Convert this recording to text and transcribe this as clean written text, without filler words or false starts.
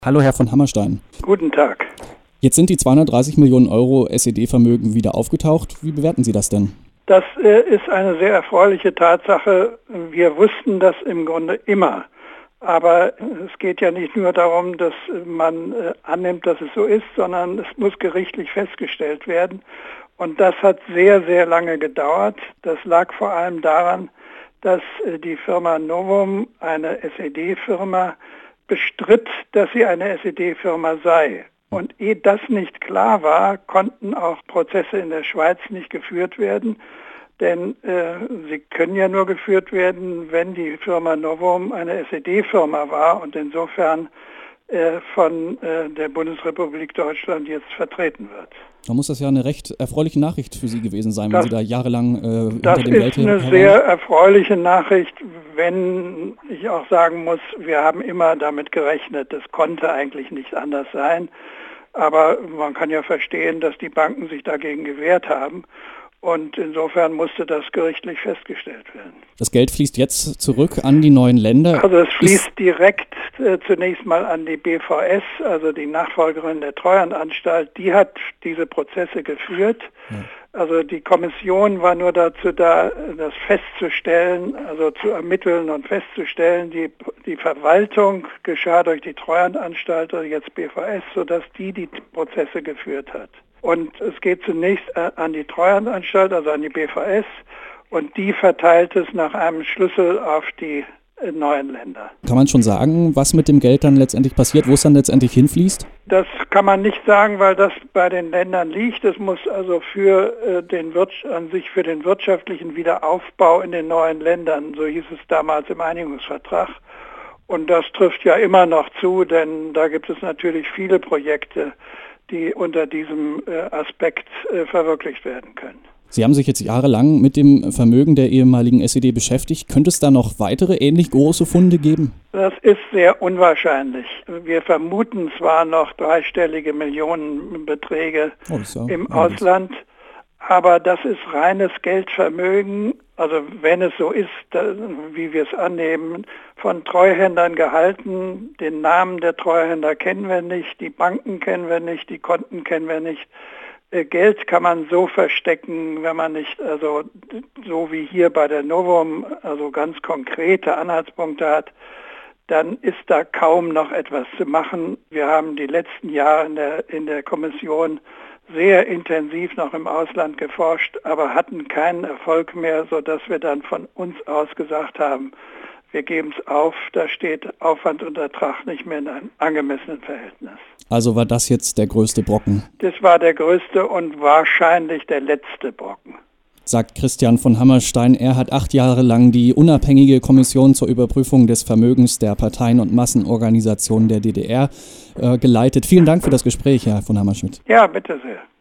Hallo, Herr von Hammerstein. Guten Tag. Jetzt sind die 230 Millionen Euro SED-Vermögen wieder aufgetaucht. Wie bewerten Sie das denn? Das ist eine sehr erfreuliche Tatsache. Wir wussten das im Grunde immer. Aber es geht ja nicht nur darum, dass man annimmt, dass es so ist, sondern es muss gerichtlich festgestellt werden. Und das hat sehr, sehr lange gedauert. Das lag vor allem daran, dass die Firma Novum, eine SED-Firma, bestritt, dass sie eine SED-Firma sei. Und ehe das nicht klar war, konnten auch Prozesse in der Schweiz nicht geführt werden. Denn sie können ja nur geführt werden, wenn die Firma Novum eine SED-Firma war und insofern von der Bundesrepublik Deutschland jetzt vertreten wird. Da muss das ja eine recht erfreuliche Nachricht für Sie gewesen sein, wenn Sie da jahrelang hinter dem Geld her waren. Das ist eine sehr erfreuliche Nachricht, wenn ich auch sagen muss, wir haben immer damit gerechnet, das konnte eigentlich nicht anders sein. Aber man kann ja verstehen, dass die Banken sich dagegen gewehrt haben. Und insofern musste das gerichtlich festgestellt werden. Das Geld fließt jetzt zurück an die neuen Länder? Also es fließt direkt zunächst mal an die BVS, also die Nachfolgerin der Treuhandanstalt. Die hat diese Prozesse geführt. Ja. Also die Kommission war nur dazu da, das festzustellen, also zu ermitteln und festzustellen. Die Verwaltung geschah durch die Treuhandanstalt, also jetzt BVS, sodass die Prozesse geführt hat. Und es geht zunächst an die Treuhandanstalt, also an die BVS, und die verteilt es nach einem Schlüssel auf die neuen Länder. Kann man schon sagen, was mit dem Geld dann letztendlich passiert, wo es dann letztendlich hinfließt? Das kann man nicht sagen, weil das bei den Ländern liegt. Es muss also für den wirtschaftlichen Wiederaufbau in den neuen Ländern, so hieß es damals im Einigungsvertrag. Und das trifft ja immer noch zu, denn da gibt es natürlich viele Projekte, die unter diesem Aspekt verwirklicht werden können. Sie haben sich jetzt jahrelang mit dem Vermögen der ehemaligen SED beschäftigt. Könnte es da noch weitere ähnlich große Funde geben? Das ist sehr unwahrscheinlich. Wir vermuten zwar noch dreistellige Millionenbeträge im Ausland, aber das ist reines Geldvermögen. Also wenn es so ist, wie wir es annehmen, von Treuhändern gehalten. Den Namen der Treuhänder kennen wir nicht, die Banken kennen wir nicht, die Konten kennen wir nicht. Geld kann man so verstecken, wenn man nicht, also so wie hier bei der Novum, also ganz konkrete Anhaltspunkte hat, dann ist da kaum noch etwas zu machen. Wir haben die letzten Jahre in der Kommission sehr intensiv noch im Ausland geforscht, aber hatten keinen Erfolg mehr, sodass wir dann von uns aus gesagt haben, wir geben es auf, da steht Aufwand und Ertrag nicht mehr in einem angemessenen Verhältnis. Also war das jetzt der größte Brocken? Das war der größte und wahrscheinlich der letzte Brocken. Sagt Christian von Hammerstein. Er hat 8 Jahre lang die unabhängige Kommission zur Überprüfung des Vermögens der Parteien und Massenorganisationen der DDR geleitet. Vielen Dank für das Gespräch, Herr von Hammerschmidt. Ja, bitte sehr.